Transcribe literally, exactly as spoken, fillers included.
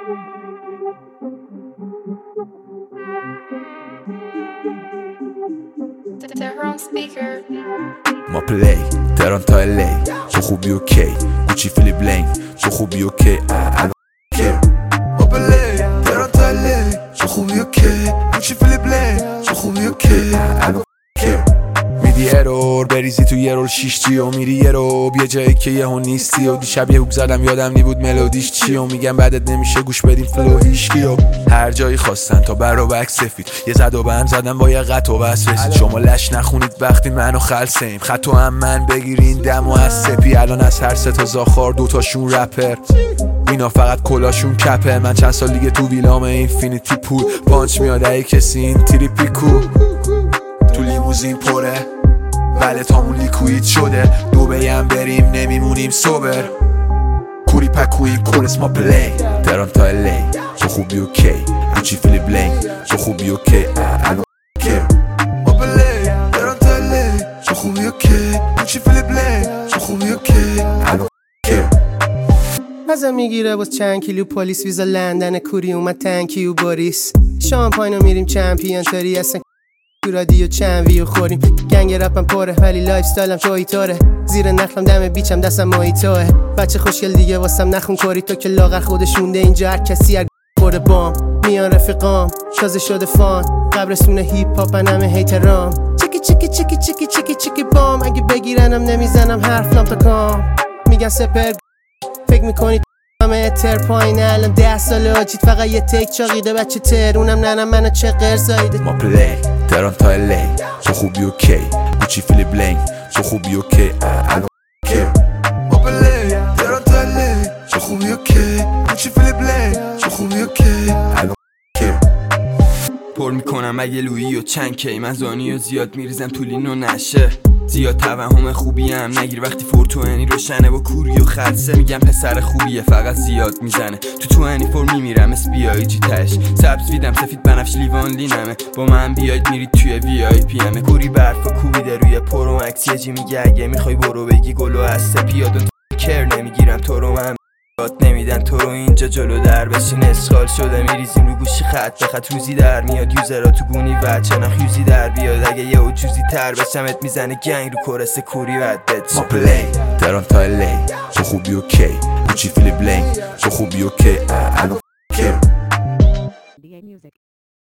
ما پلی تهران تا الی تو خوبی اوکی گوچی فیلیپ لین تو خوبی اوکی الان کی ما پلی تهران تا الی تو خوبی اوکی گوچی فیلیپ لین تو خوبی اوکی الان کی میدی ارور بریزی تو یه رول شیشتی و میری یه رو یه جایی که یه هون نیستی و دیشب یه هوک زدم یادم نی بود ملودیش چی و میگم بعدت نمیشه گوش بدیم فلو هیشکی و هر جایی خواستن تا بر و بک سفید یه زد و بند زدم با یه قط و بس رسید شما لش نخونید وقتی منو خلصیم خط و هم من بگیرین دم و از سپی الان از هر سه تا زاخار دوتاشون رپر اینا فقط کلاشون کپه من چند سال دیگه تو ویلام اینفینیتی پول پانچ میاد ای کسی این تریپی کو تو لیموزین پره ولی تامون لیکوید شده دوبه هم بریم نمیمونیم سوبر کوری پکویم کورس ما پلی تهران تا الی تو خوبی اوکی گوچی فیلیپ لین تو خوبی اوکی الان کی ما پلی تهران تا الی تو خوبی اوکی گوچی فیلیپ لین تو خوبی اوکی الان کی ازم میگیره باز چند کیلو پلیس ویزا لندن کوری اومد تنکیو باریس شامپاینو میریم چمپیون تاری اصلا تو رادیو چند ویو خوریم گنگ رپم پره ولی لایف استایلم تویتاره زیر نخلم دم بیچم دستم مایتاه بچه خوشگل دیگه واسم نخون کاری تو که لاغر خودش مونده اینجا هر کسی هر خورده بام میان رفیقام تازه شده فان قبرستون هیپ هاپ همه هیترام چکی چکی چکی چکی چکی چکی بام اگه بگیرنم نمیزنم حرفلام تا کام میگن سپر فکر میکنی همه اتر پایینه الان ده ساله آجید فقط یه تیک چاقیده بچه ترونم ننم منو چه قرزایده ما پلی تهران تا الی تو خوبی اوکی گوچی فیلیپ لین تو خوبی اوکی الان کی ما پلی تهران تا الی تو خوبی اوکی گوچی فیلیپ لین تو خوبی اوکی الان کی پر میکنم اگه لویی و چند کی من زانی و زیاد میریزم تو لین و نشه زیاد توهم خوبی هم نگیر وقتی فورتوانی روشنه با کوری و خلصه میگم پسر خوبیه فقط زیاد میزنه تو تو هنی فور میمیرم اس بی آی جی تش سبز ویدم سفید بنفش لیوان لینمه با من بیاید میرید توی وی آی پی همه کوری برفا کوبیده روی پرو مکس یه جی میگه اگه میخوای برو بگی گلو هسته پیادون کر نمیگیرم تو رو من نمیدن تو رو اینجا جلو در بشین اسخال شده میریزیم رو گوشی خط به خط روزی در میاد یوزرها تو گونی و چناخ یوزی در بیاد اگه یه او جوزی تر بشمت میزنه گنگ رو کورس کوری بد بچه ما پلی تهران تا الی تو خوبی اوکی گوچی فیلیپ لین تو خوبی اوکی الان کی